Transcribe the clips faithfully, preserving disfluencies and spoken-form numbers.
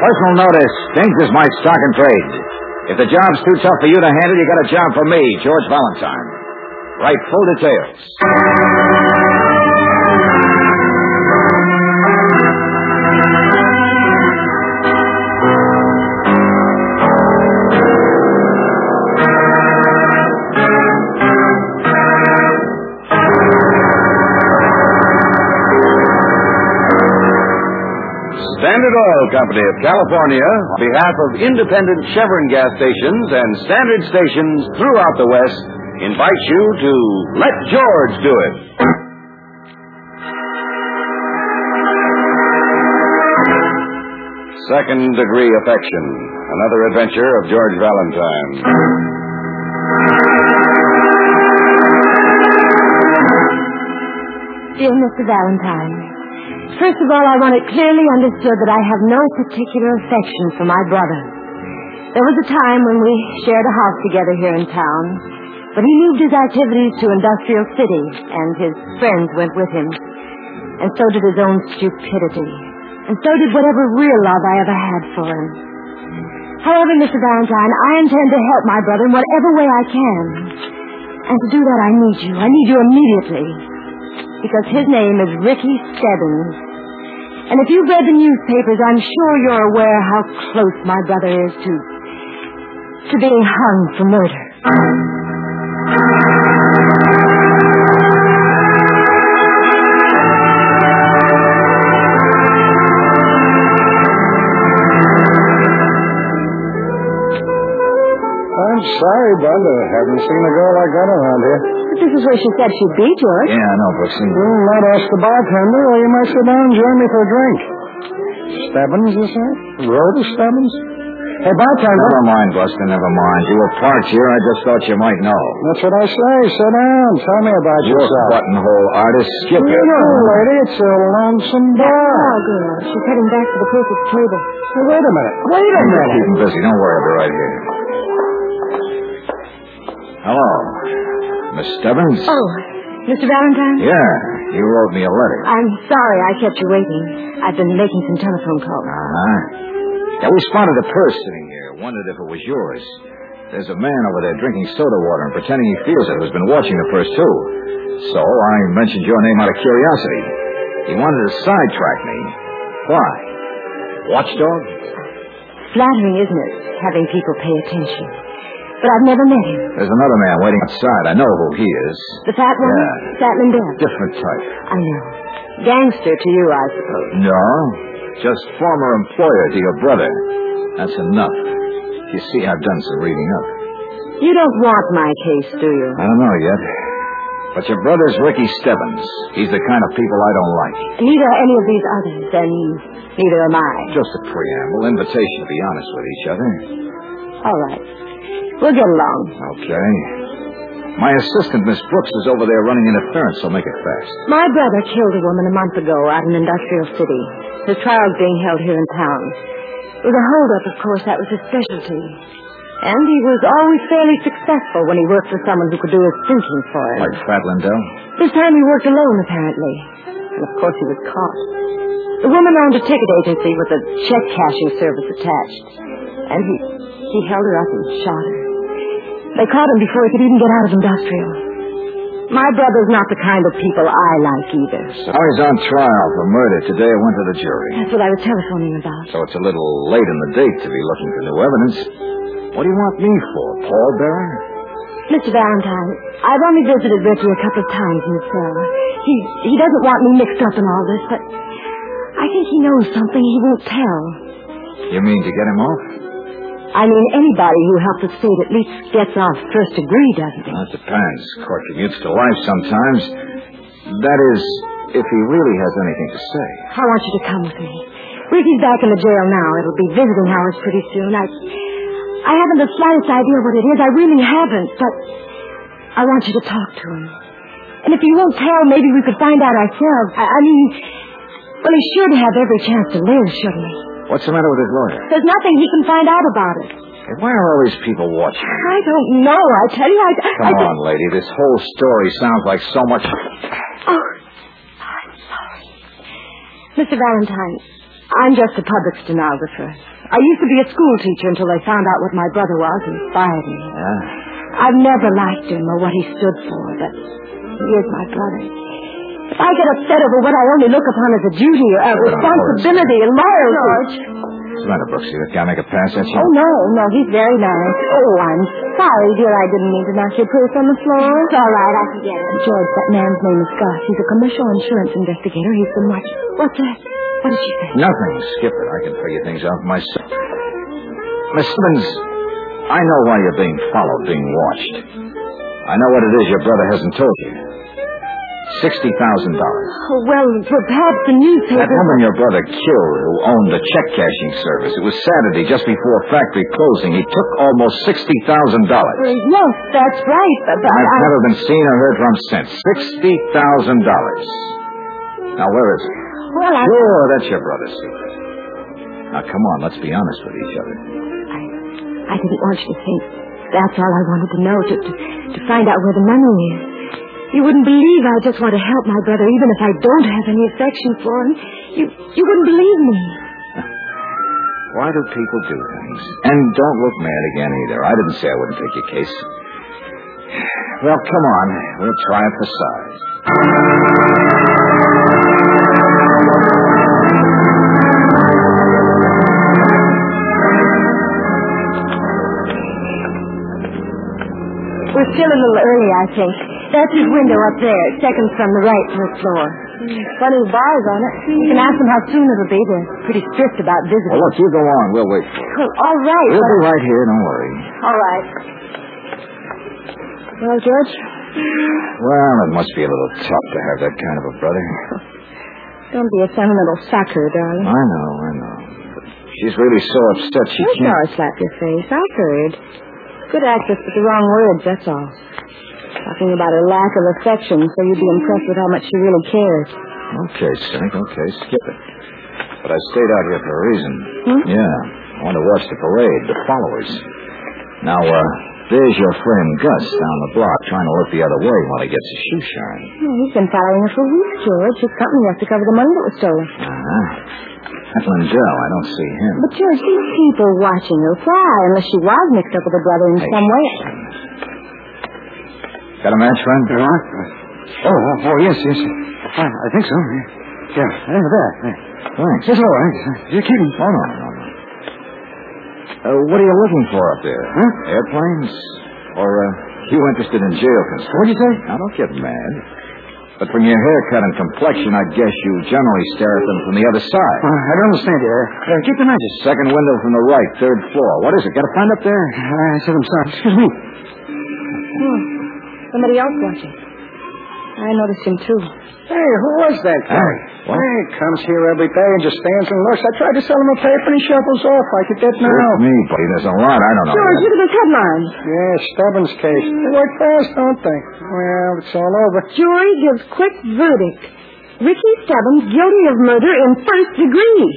Personal notice changes my stock and trade. If the job's too tough for you to handle, you got a job for me, George Valentine. Write full details. Standard Oil Company of California, on behalf of independent Chevron gas stations and standard stations throughout the West, invites you to Let George Do It. Second Degree Affection, another adventure of George Valentine. Dear Mister Valentine, first of all, I want it clearly understood that I have no particular affection for my brother. There was a time when we shared a house together here in town, but he moved his activities to Industrial City, and his friends went with him. And so did his own stupidity. And so did whatever real love I ever had for him. However, Mister Valentine, I intend to help my brother in whatever way I can. And to do that, I need you. I need you immediately. Because his name is Ricky Stebbins. And if you've read the newspapers, I'm sure you're aware how close my brother is to... to being hung for murder. I'm sorry, Bud. I haven't seen a girl like that around here. But this is where she said she'd be, George. Yeah, I know, Brooksy. Well, not ask the bartender, or you might sit down and join me for a drink. Stebbins, you say? Rhoda Stebbins? Hey, bartender. Never mind, Buster, never mind. You were parked here. I just thought you might know. That's what I say. Sit down. Tell me about You're yourself. a buttonhole artist. Skip You it. know, lady, it's a lonesome bar. Oh, girl. She's heading back to the perfect table. Hey, wait a minute. Wait a minute. Keep him busy. Don't worry. I'll be right here. Hello. Miss Stebbins? Oh, Mister Valentine? Yeah, you wrote me a letter. I'm sorry I kept you waiting. I've been making some telephone calls. Uh-huh. Yeah, we spotted a purse sitting here. Wondered if it was yours. There's a man over there drinking soda water and pretending he feels it, who's been watching the purse, too. So I mentioned your name out of curiosity. He wanted to sidetrack me. Why? Watchdog? Flattering, isn't it, having people pay attention? But I've never met him. There's another man waiting outside. I know who he is. The fat one? Yeah. Fat Lindell? Different type. I know. Gangster to you, I suppose. No, just former employer to your brother. That's enough. You see, I've done some reading up. You don't want my case, do you? I don't know yet. But your brother's Ricky Stebbins. He's the kind of people I don't like. Neither are any of these others, and neither am I. Just a preamble, invitation to be honest with each other. All right. We'll get along. Okay. My assistant, Miss Brooks, is over there running interference, so make it fast. My brother killed a woman a month ago out in Industrial City. His trial's being held here in town. It was a hold-up, of course. That was his specialty. And he was always fairly successful when he worked for someone who could do his thinking for him. Like Fat Lindell? This time he worked alone, apparently. And, of course, he was caught. The woman owned a ticket agency with a check-cashing service attached. And he, he held her up and shot her. They caught him before he could even get out of Industrial. My brother's not the kind of people I like either. So he's on trial for murder. Today it went to the jury. That's what I was telephoning about. So it's a little late in the date to be looking for new evidence. What do you want me for, pallbearer? Mister Valentine, I've only visited Ricky a couple of times in his cell. He, he doesn't want me mixed up in all this, but I think he knows something he won't tell. You mean to get him off? I mean, anybody who helps the state at least gets off first degree, doesn't he? Well, it depends. Court commutes to life sometimes. That is, if he really has anything to say. I want you to come with me. Ricky's back in the jail now. It'll be visiting hours pretty soon. I, I haven't the slightest idea what it is. I really haven't, but I want you to talk to him. And if he won't tell, maybe we could find out ourselves. I, I mean, well, he's sure to have every chance to live, shouldn't he? What's the matter with his lawyer? There's nothing he can find out about it. Hey, why are all these people watching? I don't know. I tell you, I... Come I on, just... lady. This whole story sounds like so much... Oh, I'm sorry. Mister Valentine, I'm just a public stenographer. I used to be a school teacher until they found out what my brother was and fired me. Yeah? I've never liked him or what he stood for, but he is my brother. If I get upset over what I only look upon as a duty or a responsibility and loyalty... George. What's the matter, Brooksy? Did guy make a pass at you? Oh, no, no, he's very nice. Oh, I'm sorry, dear, I didn't mean to knock your purse on the floor. It's all right, I can get it. George, that man's name is Gus. He's a commercial insurance investigator. He's been watching... What's that? What did she say? Nothing. Skip it. I can figure things out myself. Miss Simmons, I know why you're being followed, being watched. I know what it is your brother hasn't told you. Sixty thousand dollars. Oh, well, perhaps the newspaper... That woman your brother killed who owned the check-cashing service. It was Saturday, just before factory closing. He took almost sixty thousand dollars. Uh, yes, that's right, but... but I've I... never been seen or heard from since. Sixty thousand dollars. Now, where is he? Well, I... Sure, that's your brother's secret. Now, come on, let's be honest with each other. I, I didn't want you to think. That's all I wanted to know, to, to, to find out where the money is. You wouldn't believe I just want to help my brother, even if I don't have any affection for him. You, you wouldn't believe me. Why do people do things? And don't look mad again, either. I didn't say I wouldn't take your case. Well, come on. We'll try it for size. We're still a little early, I think. That's his window up there, second from the right to the floor. Funny bars on it. You can ask them how soon it'll be. They're pretty strict about visitors. Well, look, you go on. We'll wait for you. Well, all right. We'll but... be right here. Don't worry. All right. Well, George? Well, it must be a little tough to have that kind of a brother. Don't be a sentimental sucker, darling. I know, I know. But she's really so upset she I can't... saw her slap your face. I heard. Good actress with the wrong words, that's all. Talking about her lack of affection, so you'd be impressed with how much she really cares. Okay, Cynic, okay, skip it. But I stayed out here for a reason. Hmm? Yeah, I want to watch the parade, the followers. Now, uh, there's your friend Gus down the block trying to look the other way while he gets his shoe shine. Oh, he's been following her for weeks, George. His company has to cover the money that was stolen. Uh-huh. That Lindell, I don't see him. But, George, these people watching her. Why? Unless she was mixed up with her brother in Hey, some way. Got a match, friend? Uh, oh, oh, oh, yes, yes. I, I think so. Yeah, yeah in the back. Yeah. Thanks. It's all right. You're kidding. Oh, no, no, no. Uh, what are you looking for up there? Huh? Airplanes? Or, uh, you interested in jail construction? What'd you say? Now, don't get mad. But from your haircut and complexion, I'd guess you generally stare at them from the other side. Uh, I don't understand you. Uh, keep the matches. Second window from the right, third floor. What is it? Got a friend up there? I said I'm sorry. Excuse me. Hmm. Somebody else watching. I noticed him, too. Hey, who was that guy? Hey, what? Hey, comes here every day and just stands and looks. I tried to sell him a paper and he shuffles off like he did now. With me, buddy. There's a lot I don't know. George, look at this headline. Yeah, Stebbins case. They work fast, don't they? Well, it's all over. Jury gives quick verdict. Ricky Stebbins guilty of murder in first degree.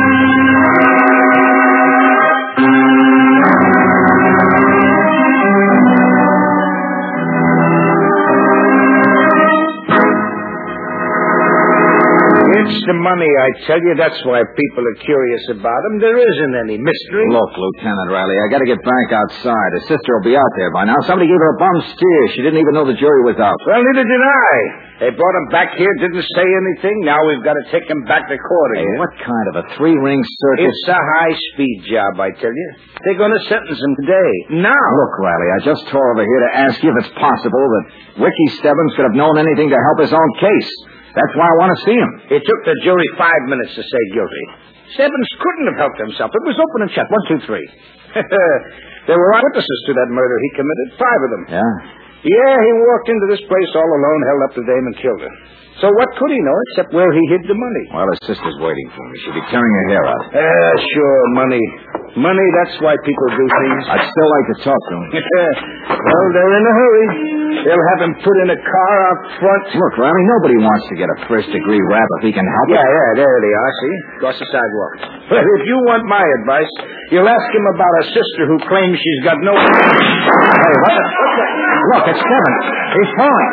It's the money, I tell you. That's why people are curious about him. There isn't any mystery. Look, Lieutenant Riley, I got to get back outside. His sister will be out there by now. Somebody gave her a bum steer. She didn't even know the jury was out. Well, neither did I. They brought him back here, didn't say anything. Now we've got to take him back to court Hey, again. what kind of a three-ring circus? It's a high-speed job, I tell you. They're going to sentence him today. Now. Look, Riley, I just tore over here to ask you if it's possible that Ricky Stebbins could have known anything to help his own case. That's why I want to see him. It took the jury five minutes to say guilty. Stebbins couldn't have helped himself. It was open and shut. One, two, three. There were eyewitnesses to that murder he committed. Five of them. Yeah? Yeah, he walked into this place all alone, held up the dame, and killed her. So what could he know except where he hid the money? Well, his sister's waiting for me. She'll be tearing her hair out. Ah, sure, money. Money, that's why people do things. I'd still like to talk to him. Well, they're in a hurry. They'll have him put in a car out front. Look, Riley, nobody wants to get a first-degree rap if he can help Yeah, it. yeah, there they are, see? Across the sidewalk. Well, if you want my advice, you'll ask him about a sister who claims she's got no... Hey, what the... What's that? Look, it's Stebbins. He's falling.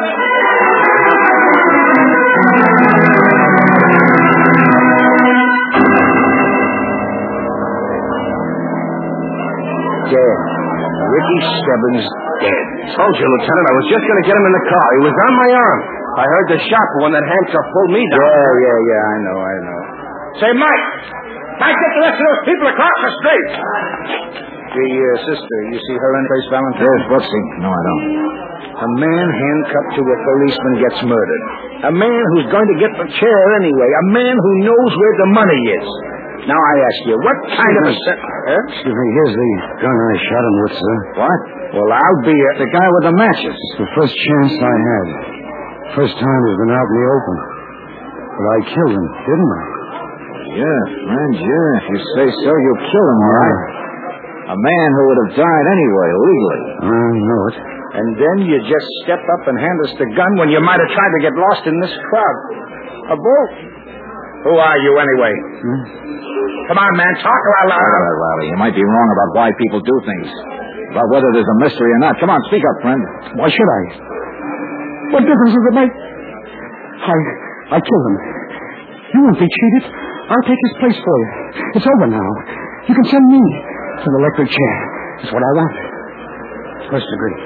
Ricky Stebbins dead. Told you, Lieutenant. I was just going to get him in the car. He was on my arm. I heard the shot when that handcuff pulled me down. Yeah, yeah, yeah, I know, I know. Say, Mike! Mike, get the rest of those people across the street! The uh, sister, you see her in place, Valentine? Yes, Brooksy. No, I don't. A man handcuffed to a policeman gets murdered. A man who's going to get the chair anyway. A man who knows where the money is. Now, I ask you, what kind of a... Se- huh? Excuse me, here's the gun I shot him with, sir. What? Well, I'll be a... The guy with the matches. It's the first chance I had. First time he's been out in the open. But I killed him, didn't I? Yeah, friend, yeah. If you say so, you kill him, all right. A man who would have died anyway, legally. I know it. And then you just step up and hand us the gun when you might have tried to get lost in this crowd. A boat. Who are you, anyway? Hmm? Come on, man, talk out loud. All right, Riley, you might be wrong about why people do things. About whether there's a mystery or not. Come on, speak up, friend. Why should I? What difference does it make? I, I killed him. You won't be cheated. I'll take his place for you. It's over now. You can send me to the electric chair. That's what I want. First degree.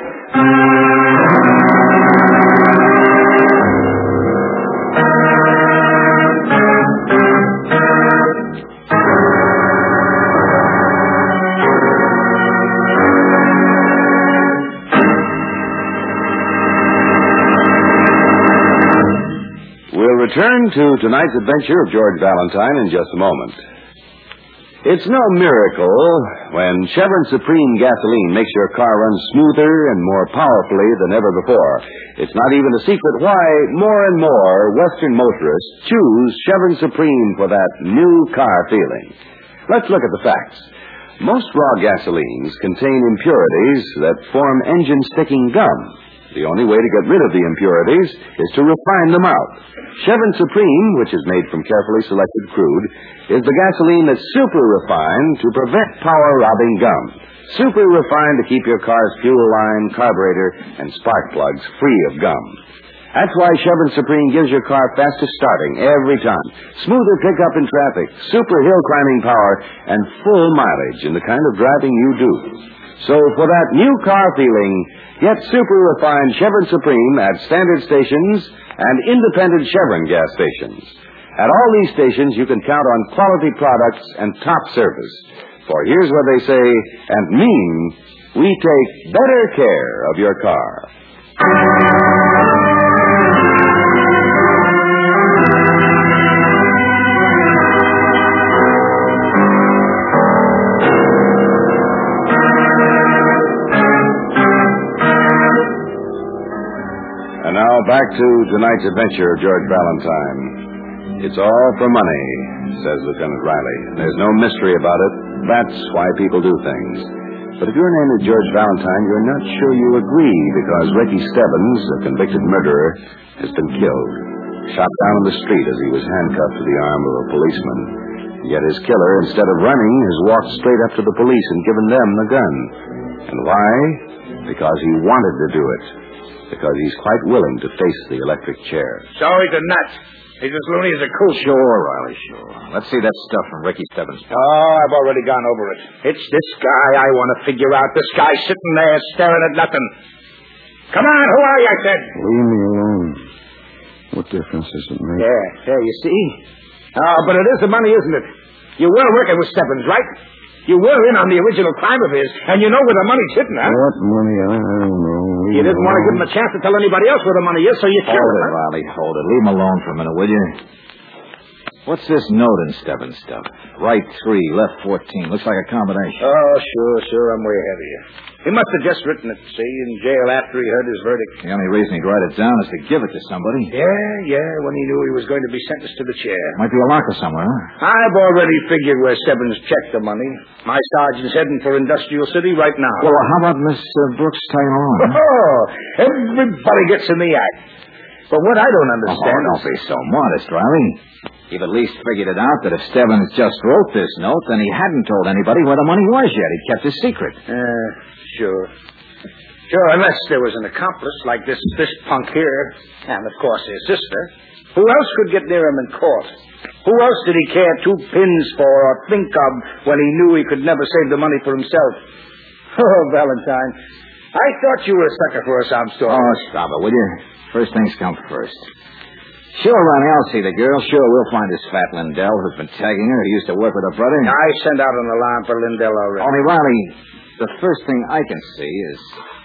We'll return to tonight's adventure of George Valentine in just a moment. It's no miracle when Chevron Supreme gasoline makes your car run smoother and more powerfully than ever before. It's not even a secret why more and more Western motorists choose Chevron Supreme for that new car feeling. Let's look at the facts. Most raw gasolines contain impurities that form engine-sticking gum. The only way to get rid of the impurities is to refine them out. Chevron Supreme, which is made from carefully selected crude, is the gasoline that's super refined to prevent power-robbing gum. Super refined to keep your car's fuel line, carburetor, and spark plugs free of gum. That's why Chevron Supreme gives your car fastest starting every time, smoother pickup in traffic, super hill climbing power, and full mileage in the kind of driving you do. So for that new car feeling, get super refined Chevron Supreme at standard stations and independent Chevron gas stations. At all these stations, you can count on quality products and top service. For here's what they say and mean: we take better care of your car. And now back to tonight's adventure of George Valentine. It's all for money, says Lieutenant Riley. There's no mystery about it. That's why people do things. But if your name is George Valentine, you're not sure you agree, because Ricky Stebbins, a convicted murderer, has been killed. Shot down in the street as he was handcuffed to the arm of a policeman. Yet his killer, instead of running, has walked straight up to the police and given them the gun. And why? Because he wanted to do it. Because he's quite willing to face the electric chair. So he's a nut. He's as loony as a coot. Sure, Riley, sure. Let's see that stuff from Ricky Stebbins. Oh, I've already gone over it. It's this guy I want to figure out. This guy sitting there staring at nothing. Come on, who are you, I said? Leave me alone. What difference does it make? Yeah, yeah, you see? Oh, but it is the money, isn't it? You were working with Stebbins, right? You were in on the original crime of his, and you know where the money's hidden, huh? What money? I don't know. Leave You didn't want to give him a chance to tell anybody else where the money is, so you killed Hold him, it, huh? Riley, hold it. Leave him alone for a minute, will you? What's this note in Stebbins' stuff? Right three, left fourteen. Looks like a combination. Oh, sure, sure. I'm way ahead of you. He must have just written it, see, in jail after he heard his verdict. The only reason he'd write it down is to give it to somebody. Yeah, yeah, when he knew he was going to be sentenced to the chair. Might be a locker somewhere, huh? I've already figured where Stebbins checked the money. My sergeant's heading for Industrial City right now. Well, how about Miss uh, Brooks tagging along? Huh? Oh, everybody gets in the act. But what I don't understand... Oh, don't be so modest, Riley. You've at least figured it out that if Stebbins just wrote this note, then he hadn't told anybody where the money was yet. He'd kept his secret. Uh, sure. Sure, unless there was an accomplice like this this punk here, and, of course, his sister. Who else could get near him in court? Who else did he care two pins for or think of when he knew he could never save the money for himself? Oh, Valentine. I thought you were a sucker for a sob story. Oh, stop it, will you? First things come first. Sure, Ronnie, I'll see the girl. Sure, we'll find this fat Lindell who's been tagging her, who used to work with her brother. I sent out an alarm for Lindell already. Only, Riley, the first thing I can see is...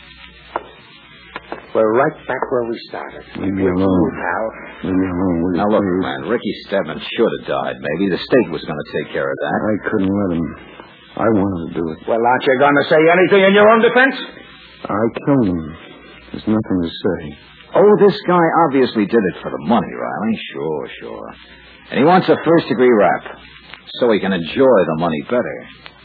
We're right back where we started. Leave me alone. Pal. Leave me alone, will you? Now, look, please? man, Ricky Stebbins should have died, maybe. The state was going to take care of that. I couldn't let him. I wanted to do it. Well, aren't you going to say anything in your own defense? I killed him. There's nothing to say. Oh, this guy obviously did it for the money, Riley. Sure, sure. And he wants a first-degree rap so he can enjoy the money better.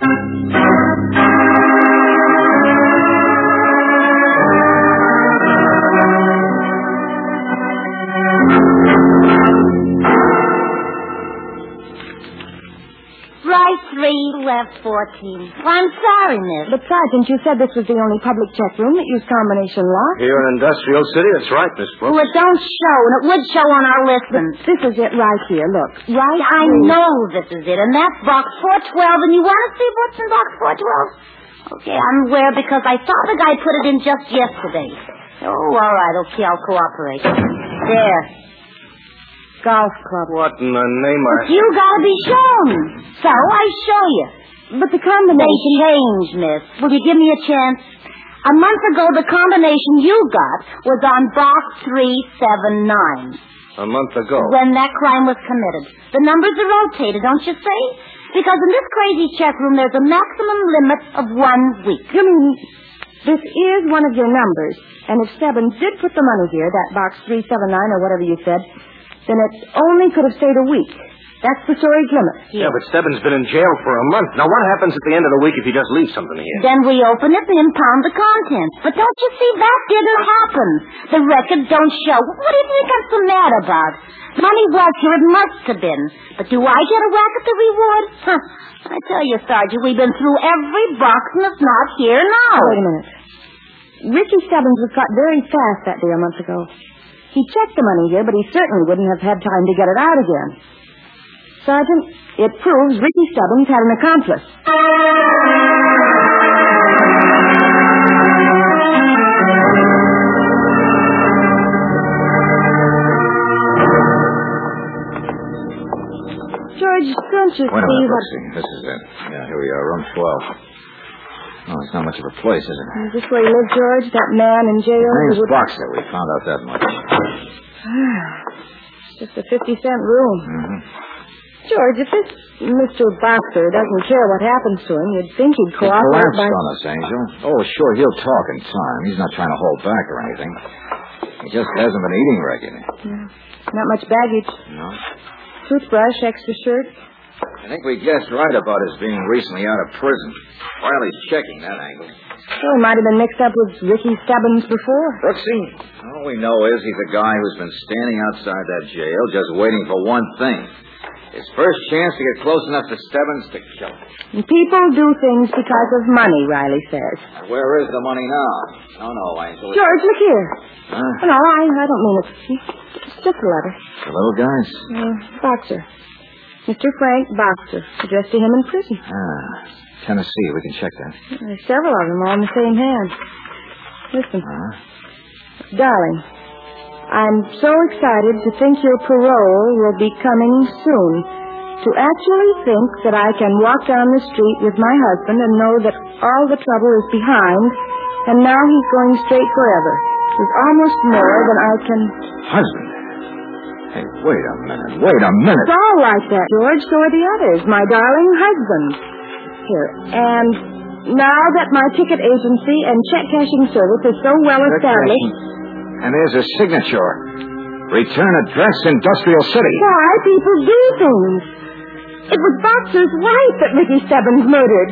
Right three, left fourteen. I'm sorry, miss. But, Sergeant, you said this was the only public check room that used combination lock. Here in Industrial City, that's right, Miss Brooks. Well, it don't show, and it would show on our listen. This is it right here. Look. Right I through. know this is it, and that's box four twelve, and you want to see what's in box four twelve? Okay, I'm aware because I saw the guy put it in just yesterday. Oh, all right, okay, I'll cooperate. There. Golf club. What in the name of... You gotta be shown. So I show you. But the They combination... changed, miss. Will you give me a chance? A month ago, the combination you got was on box three seven nine. A month ago. When that crime was committed. The numbers are rotated, don't you see? Because in this crazy check room, there's a maximum limit of one week. You mean this is one of your numbers, and if Stebbins did put the money here, that box three seven nine or whatever you said, then it only could have stayed a week. That's the storage limit. Yeah, but Stebbins been in jail for a month. Now, what happens at the end of the week if he just leaves something here? Then we open it and impound the contents. But don't you see, that didn't happen. The records don't show. What do you think I'm so mad about? Money was here. It must have been. But do I get a whack at the reward? Huh. I tell you, Sergeant, we've been through every box and it's not here now. Wait a minute. Ricky Stebbins was caught very fast that day a month ago. He checked the money here, but he certainly wouldn't have had time to get it out again. Sergeant, it proves Ricky Stebbins had an accomplice. George, don't you Wait a see minute, what... Brooksy. This is it. Yeah, here we are, room twelve. Oh, it's not much of a place, is it? Is this where you live, George? That man in jail? Name's who would- Boxer. We found out that much. It's just a fifty-cent room. Mm-hmm. George, if this Mister Boxer doesn't care what happens to him, you'd think he'd He cooperate collapsed by... on us, Angel. Oh, sure, he'll talk in time. He's not trying to hold back or anything. He just hasn't been eating regularly. Yeah. Not much baggage. No? Toothbrush, extra shirt. I think we guessed right about his being recently out of prison. Riley's checking that angle. So he might have been mixed up with Ricky Stebbins before. Brooksy, all we know is he's a guy who's been standing outside that jail just waiting for one thing. His first chance to get close enough to Stebbins to kill him. And people do things because of money, Riley says. Where is the money now? No, no, Angel. George, look here. Huh? No, I, I don't mean it. It's just a letter. The little guys? Uh, Boxer. Mister Frank Boxer, addressed to him in prison. Ah, Tennessee. We can check that. There's several of them all in the same hand. Listen. Huh? Darling, I'm so excited to think your parole will be coming soon. To actually think that I can walk down the street with my husband and know that all the trouble is behind, and now he's going straight forever, is almost more than I can... Husband? Hey, wait a minute. Wait a minute. It's all like that, George. So are the others. My darling husband. Here. And now that my ticket agency and check cashing service is so well established... And there's a signature. Return address, Industrial City. Why people do things. It was Boxer's wife that Ricky Stebbins murdered.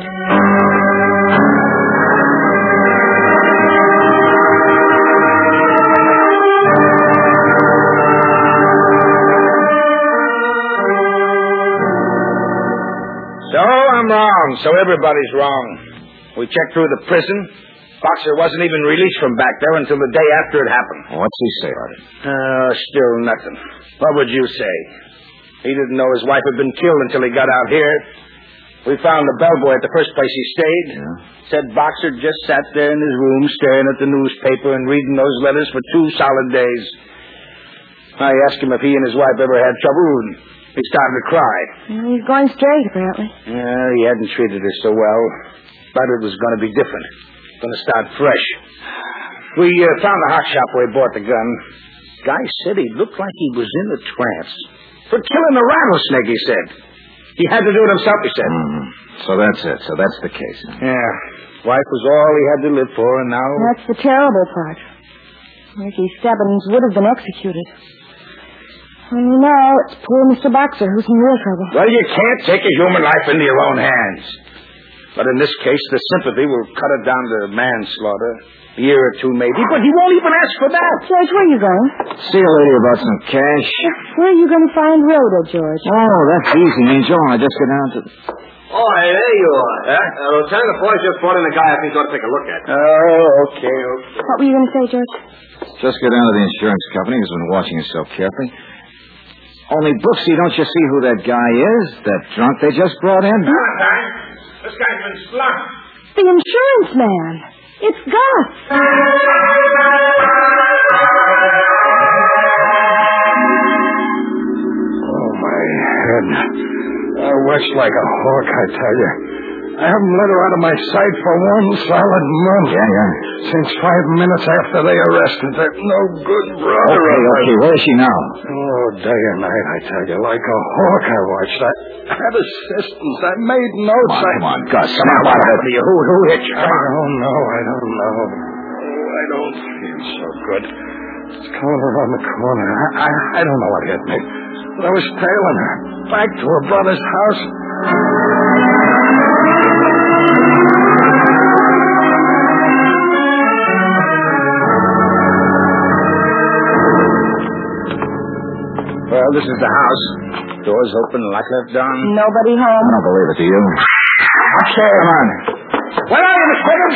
So I'm wrong. So everybody's wrong. We checked through the prison. Boxer wasn't even released from back there until the day after it happened. What's he say about it? Uh, still nothing. What would you say? He didn't know his wife had been killed until he got out here. We found the bellboy at the first place he stayed. Yeah? Said Boxer just sat there in his room staring at the newspaper and reading those letters for two solid days. I asked him if he and his wife ever had trouble, and he started to cry. Well, he's going straight, apparently. Yeah, he hadn't treated her so well. But it was going to be different. Going to start fresh. We uh, found the hot shop where he bought the gun. Guy said he looked like he was in a trance. For killing the rattlesnake, he said. He had to do it himself, he said. Mm-hmm. So that's it. So that's the case. Huh? Yeah. Wife was all he had to live for, and now... That's the terrible part. Ricky Stebbins would have been executed. And now it's poor Mister Boxer who's in real trouble. Well, you can't take a human life into your own hands. But in this case, the sympathy will cut it down to manslaughter. A year or two, maybe. But he won't even ask for that. George, where are you going? See a lady about some cash. Where are you going to find Rhoda, George? Oh, that's easy, Angel. I just go down to... Oh, hey, there you are. Huh? Uh, Lieutenant, the boys just brought in a guy I think you ought to take a look at. Oh, okay, okay. What were you going to say, George? Just go down to the insurance company who's been watching us so carefully. Only, Brooksy, don't you see who that guy is? That drunk they just brought in? Valentine, this guy's been slumped. The insurance man. It's Gus. Oh, my head. I watched like a hawk, I tell you. I haven't let her out of my sight for one solid month. Yeah, yeah. Since five minutes after they arrested that no good brother. Okay, okay. Where is she now? Oh, day and night, I tell you. Like a hawk I watched. I had assistants. I made notes. Come on, I... come on, Gus. Come on, what happened to you? Who, who hit you? I don't know. I don't know. Oh, I don't feel so good. It's coming around the corner. I, I, I don't know what hit me. But I was tailing her back to her brother's house. Well, this is the house. Doors open, light left down. Nobody I home. don't believe it, do you? Okay, come on. Where are you, Miss Higgins?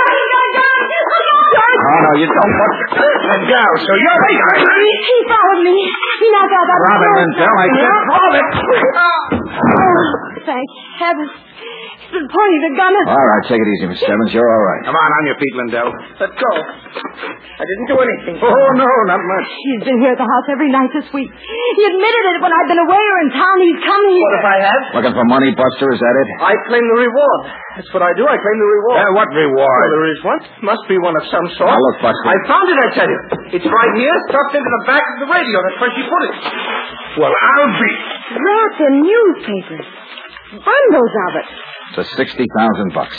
Oh, no, you don't want to and go, so you're the guy. He followed me. He knocked out that Robin door. Lindell, I said, drop it. Oh, thank heaven. He's been pointing the gun at... All right, take it easy, Miss Stebbins. You're all right. Come on, on your feet, Lindell. Let go. I didn't do anything. Oh, no, not much. He's been here at the house every night this week. He admitted it when I've been away or in town. He's come here. What if I have? Looking for money, Buster? Is that it? I claim the reward. That's what I do. I claim the reward. Uh, what reward? Well, there is one. Must be one of some sort. Now, look, Buster. I found it, I tell you. It's right here, stuffed into the back of the radio. That's where she put it. Well, I'll be... Rats and newspapers. Bundles of it. For sixty thousand bucks.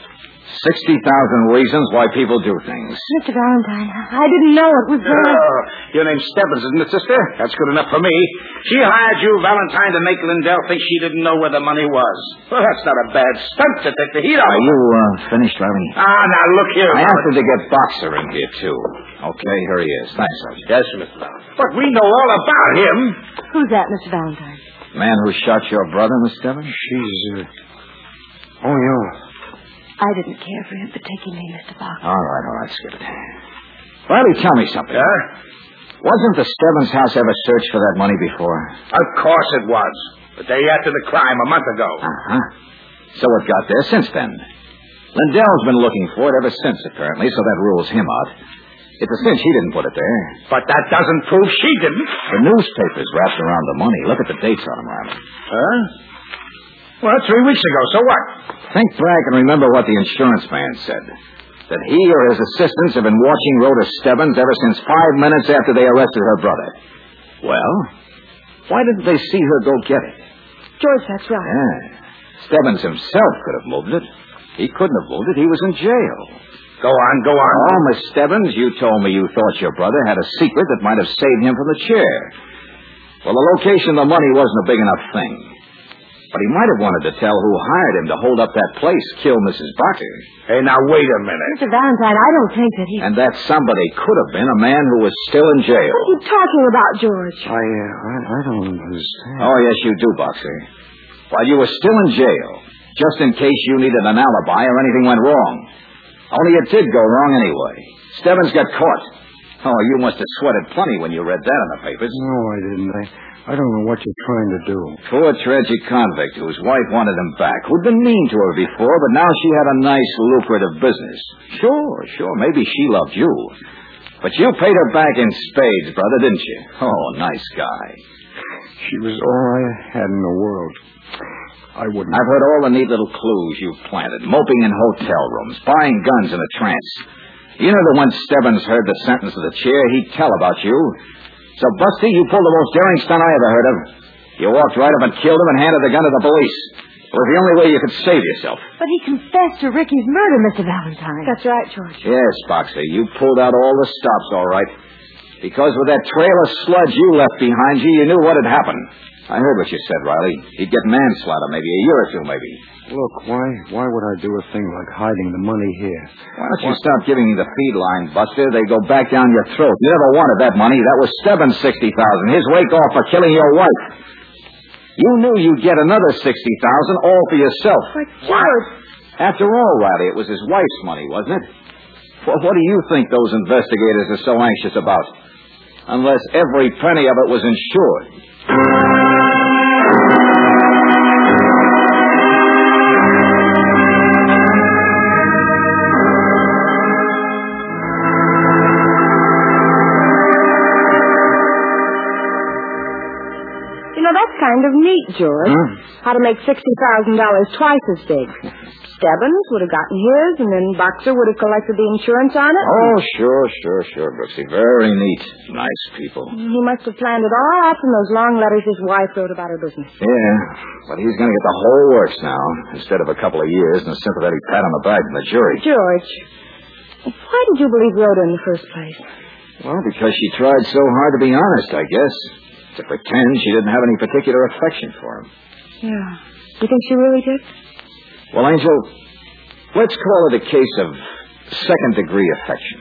Sixty thousand reasons why people do things. Mister Valentine, I didn't know it was there. Oh, your name's Stebbins, isn't it, sister? That's good enough for me. She hired you, Valentine, to make Lindell think she didn't know where the money was. Well, that's not a bad stunt to take the heat off. Are you uh, finished, Riley? Ah, now look here. I asked him to get Boxer in here, too. Okay, here he is. Thanks, Sergeant. Yes, Mister Valentine. But we know all about him. Who's that, Mister Valentine? Man who shot your brother, Miss Stebbins? She's, uh... Oh, you. I didn't care for him particularly, Mister Box. All right, all right, skip it. Riley, tell me something. Huh? Wasn't the Stebbins house ever searched for that money before? Of course it was. The day after the crime, a month ago. Uh-huh. So it got there since then. Lindell's been looking for it ever since, apparently, so that rules him out. It's a cinch he didn't put it there. But that doesn't prove she didn't. The newspapers wrapped around the money. Look at the dates on them, Riley. Huh? Well, three weeks ago, so what? Think back and remember what the insurance man said. That he or his assistants have been watching Rhoda Stebbins ever since five minutes after they arrested her brother. Well, why didn't they see her go get it? George, that's right. Yeah. Stebbins himself could have moved it. He couldn't have moved it. He was in jail. Go on, go on. Oh, Miss Stebbins, you told me you thought your brother had a secret that might have saved him from the chair. Well, the location of the money wasn't a big enough thing. But he might have wanted to tell who hired him to hold up that place, kill Missus Boxer. Hey, now, wait a minute. Mister Valentine, I don't think that he... And that somebody could have been a man who was still in jail. What are you talking about, George? I, uh, I, I don't understand. Oh, yes, you do, Boxer. While you were still in jail, just in case you needed an alibi or anything went wrong. Only it did go wrong anyway. Stebbins got caught. Oh, you must have sweated plenty when you read that in the papers. No, I didn't. I, I don't know what you're trying to do. Poor tragic convict whose wife wanted him back, who'd been mean to her before, but now she had a nice, lucrative business. Sure, sure, maybe she loved you. But you paid her back in spades, brother, didn't you? Oh, nice guy. She was all I had in the world. I wouldn't... I've heard all the neat little clues you've planted. Moping in hotel rooms, buying guns in a trance. You know that when Stebbins heard the sentence of the chair, he'd tell about you. So, Busty, you pulled the most daring stunt I ever heard of. You walked right up and killed him and handed the gun to the police. It was the only way you could save yourself. But he confessed to Ricky's murder, Mister Valentine. That's right, George. Yes, Boxer, you pulled out all the stops, all right. Because with that trail of sludge you left behind you, you knew what had happened. I heard what you said, Riley. He'd get manslaughter, maybe a year or two, maybe. Look, why why would I do a thing like hiding the money here? Why don't you why? stop giving me the feed line, Buster? They go back down your throat. You never wanted that money. That was Stebbins' sixty thousand dollars. His wake off for killing your wife. You knew you'd get another sixty thousand dollars all for yourself. But, George... After all, Riley, it was his wife's money, wasn't it? Well, what do you think those investigators are so anxious about? Unless every penny of it was insured. Kind of neat, George. Hmm? How to make sixty thousand dollars twice as big. Stebbins would have gotten his, and then Boxer would have collected the insurance on it. Oh, sure, sure, sure, Brooksy. Very neat. Nice people. He must have planned it all out from those long letters his wife wrote about her business. Yeah, but he's going to get the whole works now, instead of a couple of years and a sympathetic pat on the back from the jury. George, why did you believe Rhoda in the first place? Well, because she tried so hard to be honest, I guess. To pretend she didn't have any particular affection for him. Yeah. You think she really did? Well, Angel, let's call it a case of second-degree affection.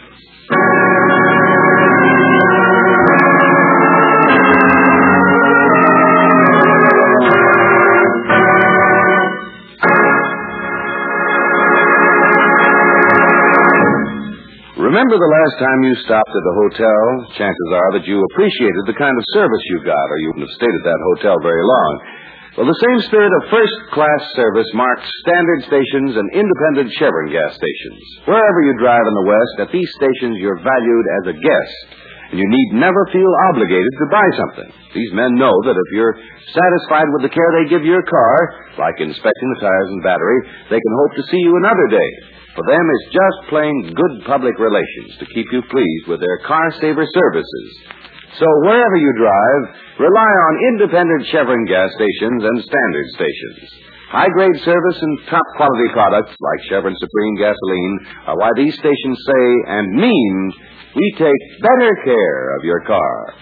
Remember the last time you stopped at a hotel? Chances are that you appreciated the kind of service you got, or you wouldn't have stayed at that hotel very long. Well, the same spirit of first-class service marks standard stations and independent Chevron gas stations. Wherever you drive in the West, at these stations you're valued as a guest, and you need never feel obligated to buy something. These men know that if you're satisfied with the care they give your car, like inspecting the tires and battery, they can hope to see you another day. For them, it's just plain good public relations to keep you pleased with their car-saver services. So wherever you drive, rely on independent Chevron gas stations and standard stations. High-grade service and top-quality products like Chevron Supreme Gasoline are why these stations say and mean we take better care of your car.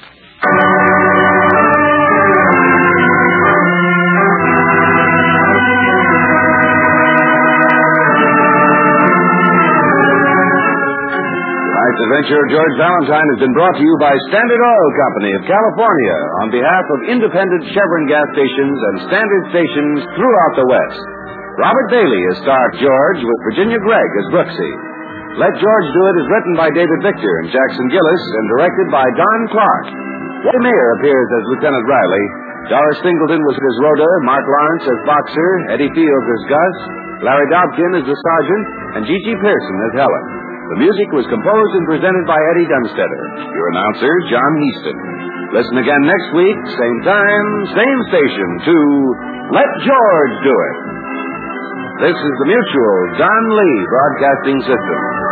Adventure of George Valentine has been brought to you by Standard Oil Company of California on behalf of independent Chevron gas stations and standard stations throughout the West. Robert Bailey has starred George with Virginia Gregg as Brooksy. Let George Do It is written by David Victor and Jackson Gillis and directed by Don Clark. Wally Mayer appears as Lieutenant Riley. Doris Singleton was as Rhoda, Mark Lawrence as Boxer, Eddie Fields as Gus, Larry Dobkin as the Sergeant, and Gigi Pearson as Helen. The music was composed and presented by Eddie Dunstetter. Your announcer, John Heaston. Listen again next week, same time, same station, to Let George Do It. This is the Mutual Don Lee Broadcasting System.